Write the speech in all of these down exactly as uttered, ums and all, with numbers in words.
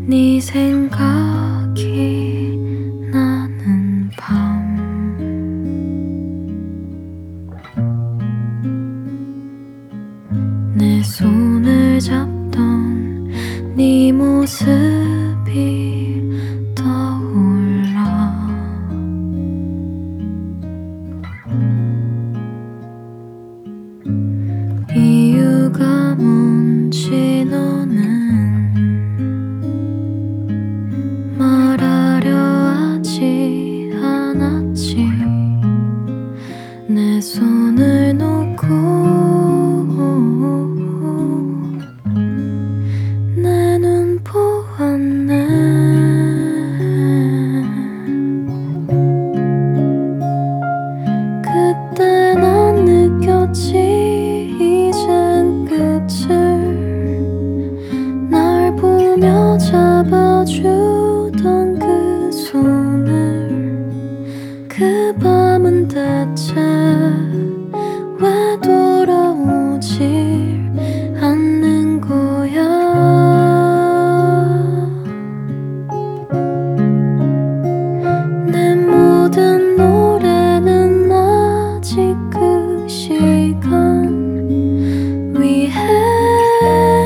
네 생각이 나는 밤 내 손을 잡던 네 모습이 떠올라 이유가 뭔지 너는 말하려 하지 않았지 내 손을 놓고 내 눈 보았네 그때 난 느꼈지 이젠 끝을 날 보며 잡아주던 그 손을 그 밤은 대체 왜 돌아오지 않는 거야 내 모든 노래는 아직 그 시간 위해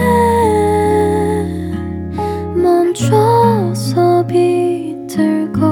멈춰서 비틀고